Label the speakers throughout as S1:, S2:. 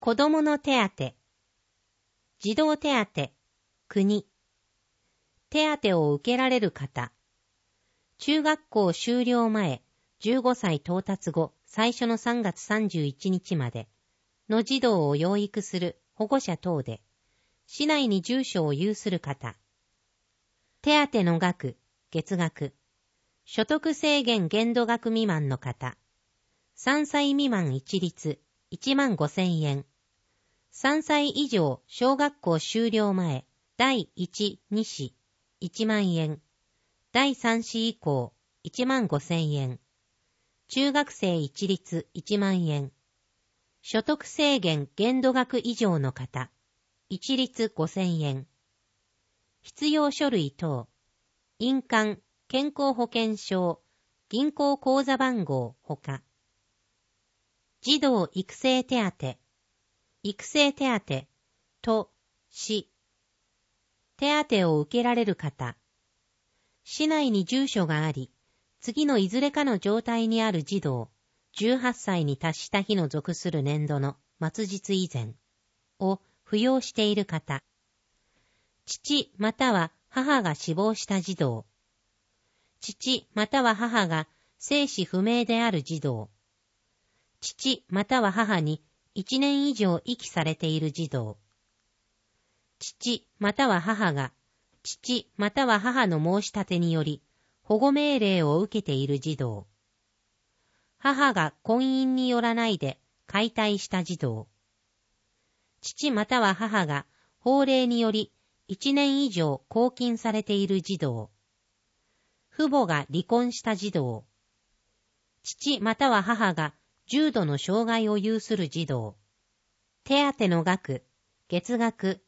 S1: 子供の手当、児童手当、国。手当を受けられる方。中学校修了前、15歳到達後、最初の3月31日までの児童を養育する保護者等で、市内に住所を有する方。手当の額、月額。所得制限限度額未満の方。3歳未満一律、15,000円。3歳以上小学校修了前、第1、2子、1万円。第3子以降、15,000円。中学生一律1万円。所得制限限度額以上の方、一律5,000円。必要書類等、印鑑、健康保険証、銀行口座番号ほか。児童育成手当、育成手当、都、市。手当を受けられる方。市内に住所があり、次のいずれかの状態にある児童、18歳に達した日の属する年度の末日以前を扶養している方。父または母が死亡した児童。父または母が生死不明である児童。父または母に1年以上遺棄されている児童。父または母が父または母の申し立てにより保護命令を受けている児童。母が婚姻によらないで解体した児童。父または母が法令により1年以上拘禁されている児童。父母が離婚した児童。父または母が重度の障害を有する児童。手当の額、月額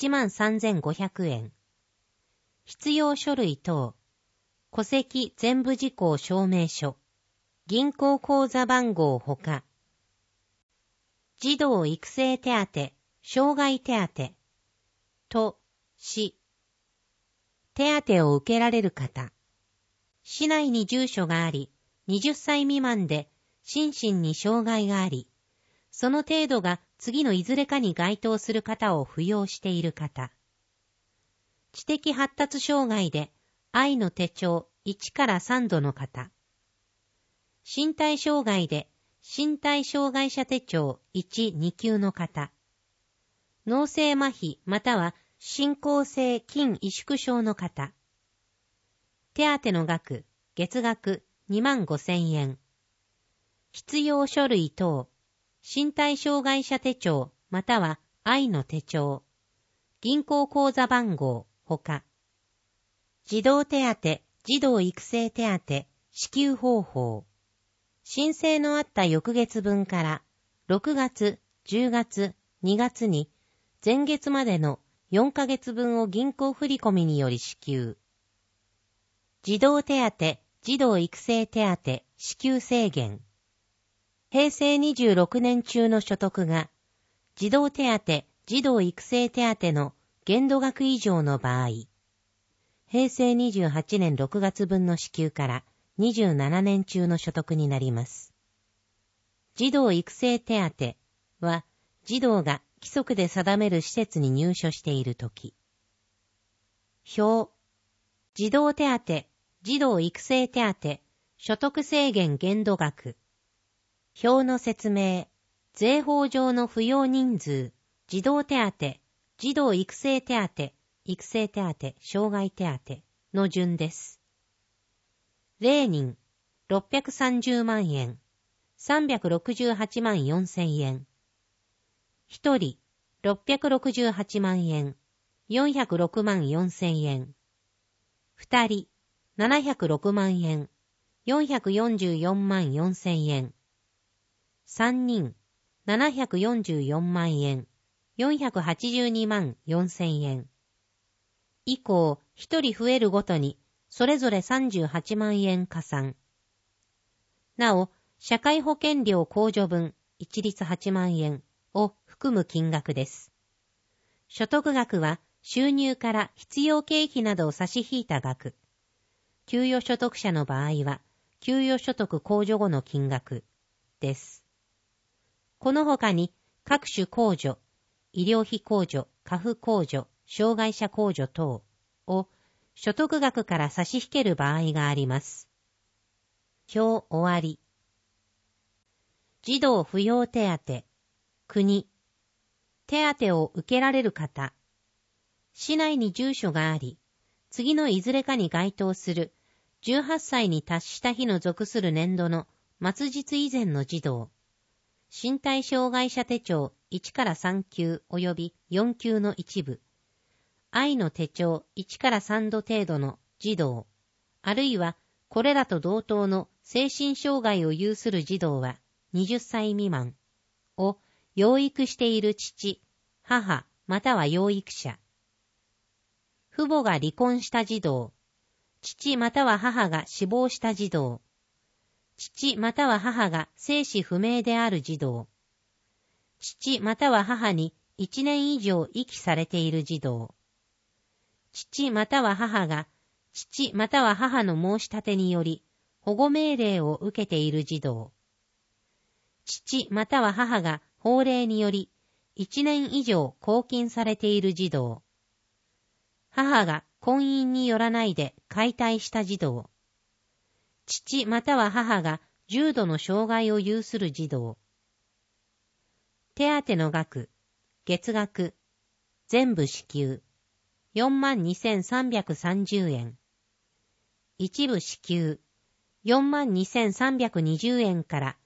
S1: 13,500円。必要書類等、戸籍全部事項証明書、銀行口座番号ほか。児童育成手当、障害手当、都、市。手当を受けられる方。市内に住所があり、20歳未満で心身に障害があり、その程度が次のいずれかに該当する方を扶養している方。知的発達障害で愛の手帳1から3度の方。身体障害で身体障害者手帳1、2級の方。脳性麻痺または進行性筋萎縮症の方。手当の額、月額25,000円。必要書類等、身体障害者手帳または愛の手帳、銀行口座番号ほか。児童手当、児童育成手当、支給方法。申請のあった翌月分から6月、10月、2月に前月までの4ヶ月分を銀行振込により支給。児童手当、児童育成手当、支給制限。平成26年中の所得が、児童手当、児童育成手当の限度額以上の場合、平成28年6月分の支給から27年中の所得になります。児童育成手当は、児童が規則で定める施設に入所しているとき。表。児童手当、児童育成手当、所得制限限度額。表の説明。税法上の扶養人数、児童手当、児童育成手当、育成手当、障害手当の順です。0人、630万円、368万4000円。1人、668万円、406万4000円。2人、706万円、444万4000円。3人、744万円、482万4000円。以降、1人増えるごとに、それぞれ38万円加算。なお、社会保険料控除分、一律8万円を含む金額です。所得額は、収入から必要経費などを差し引いた額。給与所得者の場合は、給与所得控除後の金額です。この他に、 各種控除、医療費控除、家父控除、障害者控除等を所得額から差し引ける場合があります。表終わり。児童扶養手当、国。手当を受けられる方。市内に住所があり、次のいずれかに該当する18歳に達した日の属する年度の末日以前の児童。身体障害者手帳1から3級及び4級の一部。愛の手帳1から3度程度の児童。あるいはこれらと同等の精神障害を有する児童は20歳未満を養育している父、母または養育者。父母が離婚した児童。父または母が死亡した児童。父または母が生死不明である児童。父または母に1年以上遺棄されている児童。父または母が父または母の申し立てにより保護命令を受けている児童。父または母が法令により1年以上拘禁されている児童。母が婚姻によらないで解体した児童。父または母が重度の障害を有する児童。手当の額、月額、全部支給、42,330円。一部支給、42,320円から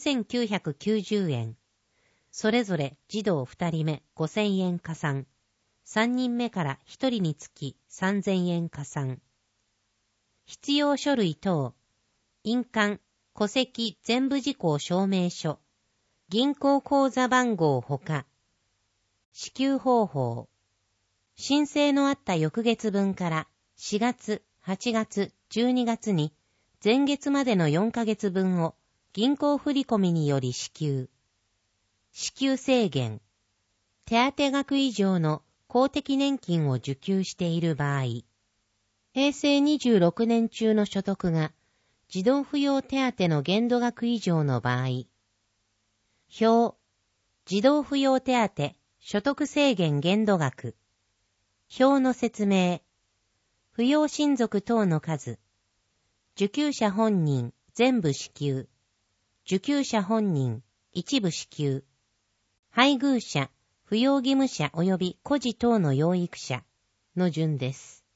S1: 9,990円。それぞれ児童2人目5,000円加算。3人目から1人につき3,000円加算。必要書類等、印鑑、戸籍全部事項証明書、銀行口座番号ほか。支給方法。申請のあった翌月分から4月、8月、12月に前月までの4ヶ月分を銀行振込により支給。支給制限。手当額以上の公的年金を受給している場合。平成26年中の所得が児童扶養手当の限度額以上の場合。表、児童扶養手当所得制限限度額。表の説明。扶養親族等の数。受給者本人全部支給。受給者本人一部支給。配偶者、扶養義務者及び孤児等の養育者の順です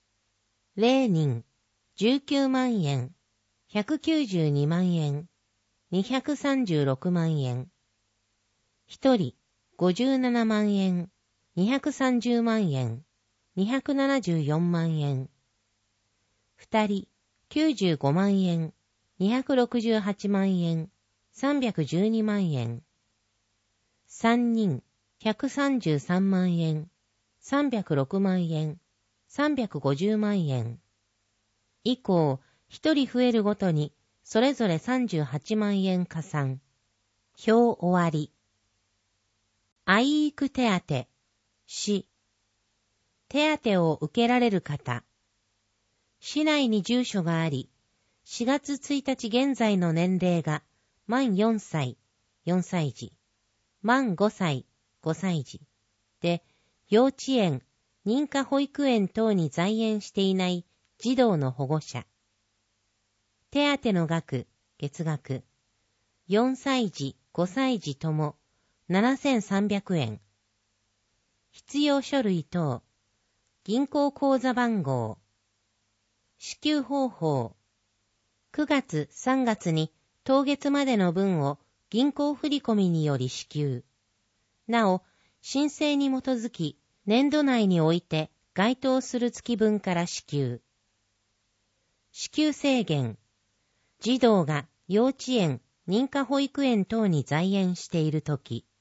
S1: 。0人、19万円、192万円、236万円。1人、57万円、230万円、274万円。2人、95万円、268万円、312万円。3人、133万円、306万円、350万円。以降、1人増えるごとに、それぞれ38万円加算。表終わり。愛育手当、市。手当を受けられる方。市内に住所があり、4月1日現在の年齢が満4歳、4歳児、満5歳、5歳児で、幼稚園、認可保育園等に在園していない児童の保護者。手当の額、月額。4歳児、5歳児とも7,300円。必要書類等。銀行口座番号。支給方法。9月、3月に当月までの分を銀行振込により支給。なお、申請に基づき年度内において該当する月分から支給。支給制限。児童が幼稚園、認可保育園等に在園しているとき。